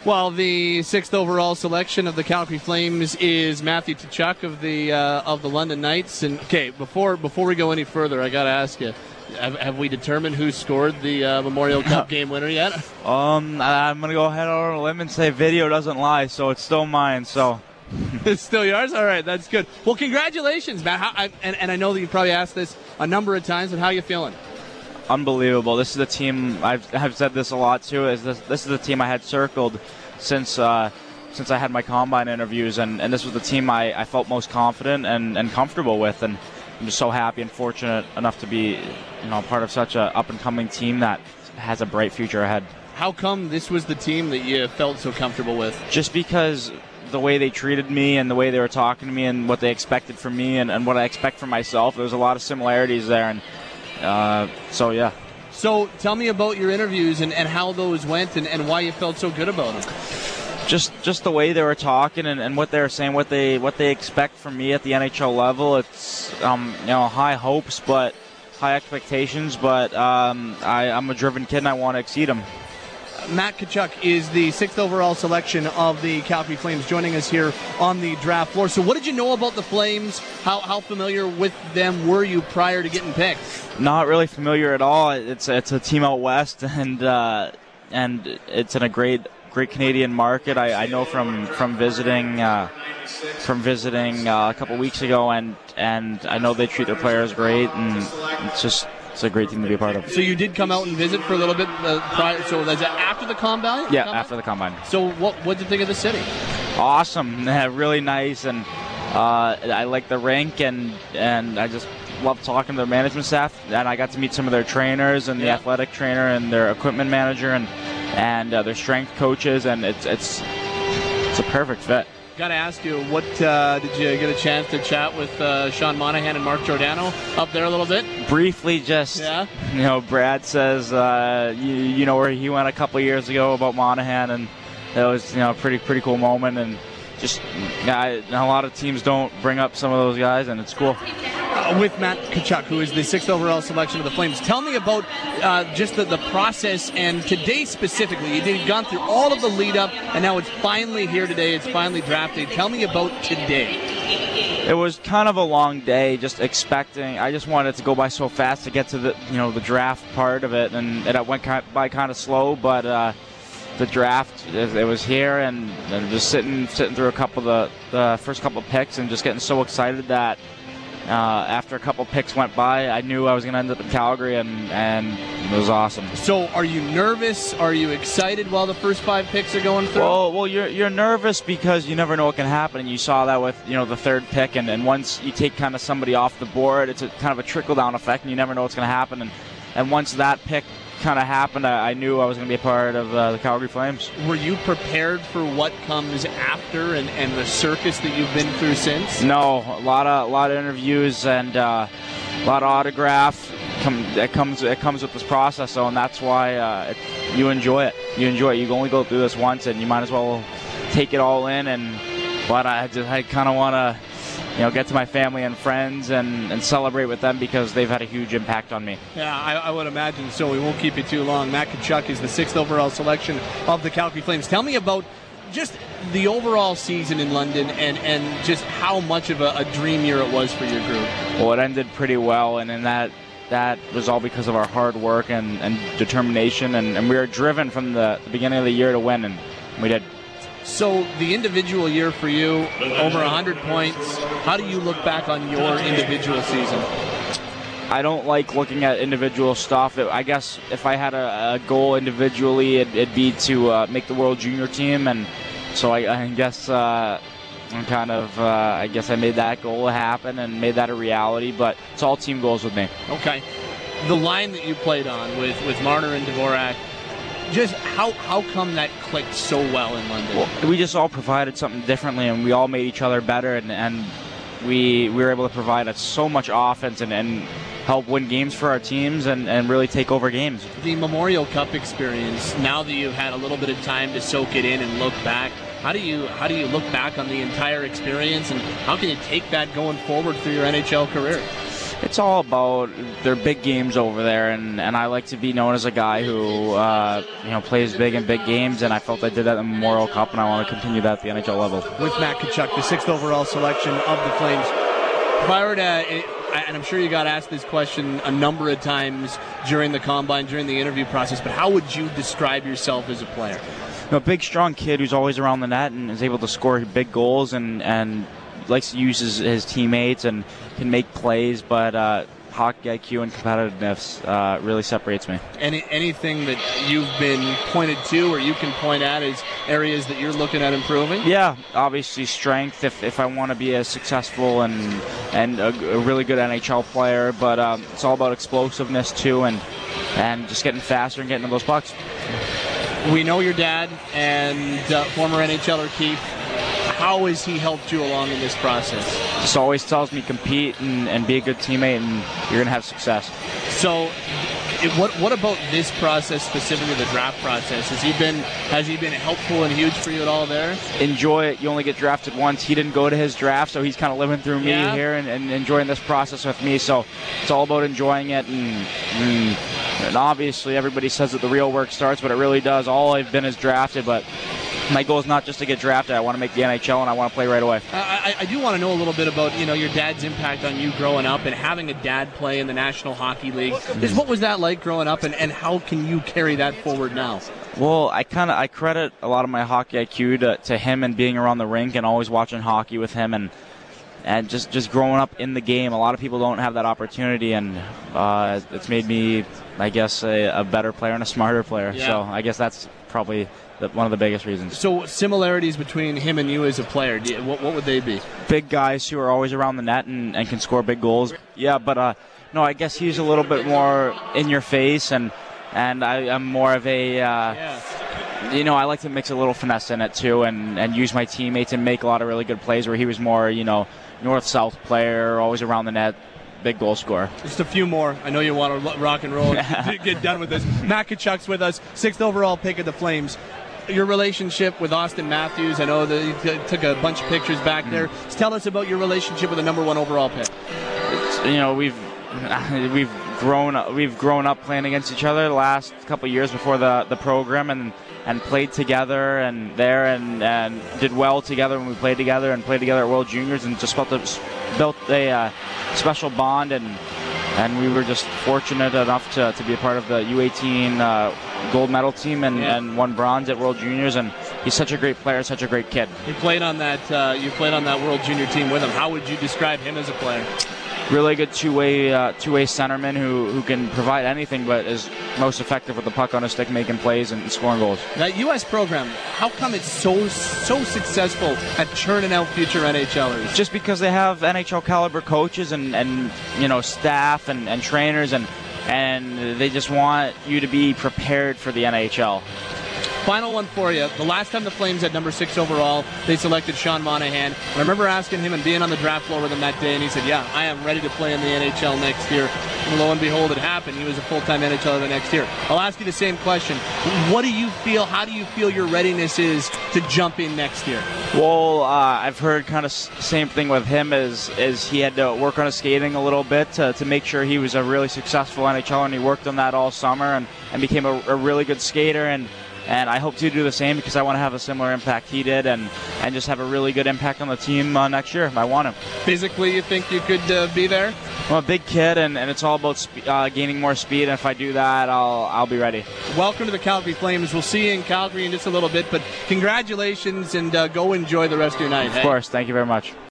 Well, the sixth overall selection of the Calgary Flames is Matthew Tkachuk of the London Knights. And okay, before we go any further, I got to ask you: have we determined who scored the Memorial Cup game winner yet? I'm gonna go ahead on a limb and say video doesn't lie, so it's still mine. So it's still yours. All right, that's good. Well, congratulations, Matt. And I know that you probably asked this a number of times, but how are you feeling? Unbelievable. This is the team, I've said this a lot too, this is the team I had circled since I had my combine interviews, and this was the team I felt most confident and comfortable with, and I'm just so happy and fortunate enough to be part of such a up-and-coming team that has a bright future ahead. How come this was the team that you felt so comfortable with? Just because the way they treated me and the way they were talking to me and what they expected from me and what I expect from myself, there's a lot of similarities there, and yeah. So tell me about your interviews and how those went and why you felt so good about them. Just the way they were talking and what they were saying, what they expect from me at the NHL level. It's high hopes, but high expectations. But I'm a driven kid and I want to exceed them. Matt Tkachuk is the sixth overall selection of the Calgary Flames, joining us here on the draft floor. So what did you know about the Flames? How familiar with them were you prior to getting picked? Not really familiar at all. It's a team out west, and it's in a great Canadian market. I know from visiting a couple weeks ago, and I know they treat their players great, and it's a great team to be a part of. So you did come out and visit for a little bit prior. So that's after the combine? Yeah, after the combine. So what did you think of the city? Awesome, really nice, and I like the rink, and I just love talking to their management staff. And I got to meet some of their trainers and the athletic trainer and their equipment manager and their strength coaches, and it's a perfect fit. Got to ask you, what did you get a chance to chat with Sean Monahan and Mark Giordano up there a little bit? Briefly, Brad says you know where he went a couple years ago about Monahan, and that was a pretty cool moment, and just a lot of teams don't bring up some of those guys, and it's cool. With Matt Tkachuk, who is the sixth overall selection of the Flames, tell me about just the process, and today specifically. You've gone through all of the lead-up, and now it's finally here today. It's finally draft day. Tell me about today. It was kind of a long day, just expecting. I just wanted it to go by so fast to get to the draft part of it, and it went by kind of slow, but the draft, it was here, and just sitting through a couple of the first couple of picks and just getting so excited that after a couple picks went by, I knew I was going to end up in Calgary, and it was awesome. So are you nervous? Are you excited while the first 5 picks are going through? Well, you're nervous because you never know what can happen, and you saw that with the third pick, and once you take kind of somebody off the board, it's kind of a trickle-down effect, and you never know what's going to happen, and once that pick kind of happened, I knew I was going to be a part of the Calgary Flames. Were you prepared for what comes after and the circus that you've been through since? No, a lot of interviews and a lot of autographs. It comes with this process, though, and that's why you enjoy it. You can only go through this once, and you might as well take it all in. But I kind of want to get to my family and friends and celebrate with them because they've had a huge impact on me. Yeah, I would imagine so. We won't keep you too long. Matt Tkachuk is the sixth overall selection of the Calgary Flames. Tell me about just the overall season in London and just how much of a dream year it was for your group. Well, it ended pretty well, and in that was all because of our hard work and determination, and we were driven from the beginning of the year to win, and we did. So the individual year for you, over 100 points. How do you look back on your individual season? I don't like looking at individual stuff. I guess if I had a goal individually, it'd be to make the World Junior team, and so I guess I made that goal happen and made that a reality. But it's all team goals with me. Okay. The line that you played on with Marner and Dvorak. Just how come that clicked so well in London? Well, we just all provided something differently, and we all made each other better, and we were able to provide so much offense and help win games for our teams and really take over games. The Memorial Cup experience, now that you've had a little bit of time to soak it in and look back, how do you look back on the entire experience, and how can you take that going forward through your NHL career? It's all about their big games over there, and I like to be known as a guy who plays big in big games, and I felt I did that in the Memorial Cup, and I want to continue that at the NHL level. With Matt Tkachuk, the 6th overall selection of the Flames. Prior to, and I'm sure you got asked this question a number of times during the combine, during the interview process, but how would you describe yourself as a player? A big, strong kid who's always around the net and is able to score big goals and likes to use his teammates and can make plays, but hockey IQ and competitiveness really separates me. Anything that you've been pointed to or you can point at as areas that you're looking at improving? Yeah, obviously strength if I want to be a successful and a really good NHL player, but it's all about explosiveness too and just getting faster and getting to those pucks. We know your dad and former NHLer Keith. How has he helped you along in this process? Just always tells me compete and be a good teammate, and you're going to have success. So, what about this process specifically, the draft process? Has he been helpful and huge for you at all there? Enjoy it. You only get drafted once. He didn't go to his draft, so he's kind of living through me here and enjoying this process with me. So it's all about enjoying it, and obviously everybody says that the real work starts, but it really does. All I've been is drafted, but my goal is not just to get drafted. I want to make the NHL, and I want to play right away. I do want to know a little bit about your dad's impact on you growing up and having a dad play in the National Hockey League. What was that like growing up, and how can you carry that forward now? Well, I credit a lot of my hockey IQ to him and being around the rink and always watching hockey with him and just growing up in the game. A lot of people don't have that opportunity, and it's made me, I guess, a better player and a smarter player. Yeah. So I guess that's probably one of the biggest reasons. So similarities between him and you as a player, what would they be? Big guys who are always around the net and can score big goals. Yeah, but no, I guess he's a little bit more in your face, and I'm more of a I like to mix a little finesse in it too, and use my teammates and make a lot of really good plays, where he was more north-south player, always around the net, big goal scorer. Just a few more. I know you want to rock and roll and get done with this. Matt Tkachuk's with us, 6th overall pick of the Flames. Your relationship with Austin Matthews, I know that you took a bunch of pictures back there. Just tell us about your relationship with the number 1 overall pick. We've grown up playing against each other the last couple of years before the program, and played together and did well together when we played together and played together at World Juniors, and just built a special bond, and we were just fortunate enough to be a part of the U18 gold medal team and won bronze at World Juniors, and he's such a great player, such a great kid. You played on that World Junior team with him. How would you describe him as a player? Really good two-way centerman who can provide anything, but is most effective with the puck on his stick, making plays and scoring goals. That U.S. program, how come it's so successful at churning out future NHLers? Just because they have NHL caliber coaches and staff and trainers, and they just want you to be prepared for the NHL. Final one for you. The last time the Flames had number 6 overall, they selected Sean Monahan. I remember asking him and being on the draft floor with him that day, and he said, yeah, I am ready to play in the NHL next year. And lo and behold, it happened. He was a full-time NHLer the next year. I'll ask you the same question. How do you feel your readiness is to jump in next year? Well, I've heard kind of same thing with him as he had to work on his skating a little bit to make sure he was a really successful NHLer, and he worked on that all summer and became a really good skater, and I hope to do the same, because I want to have a similar impact he did and just have a really good impact on the team next year. I want him. Physically, you think you could be there? Well, a big kid, and it's all about gaining more speed, and if I do that, I'll be ready. Welcome to the Calgary Flames. We'll see you in Calgary in just a little bit, but congratulations, and go enjoy the rest of your night. Of course. Thank you very much.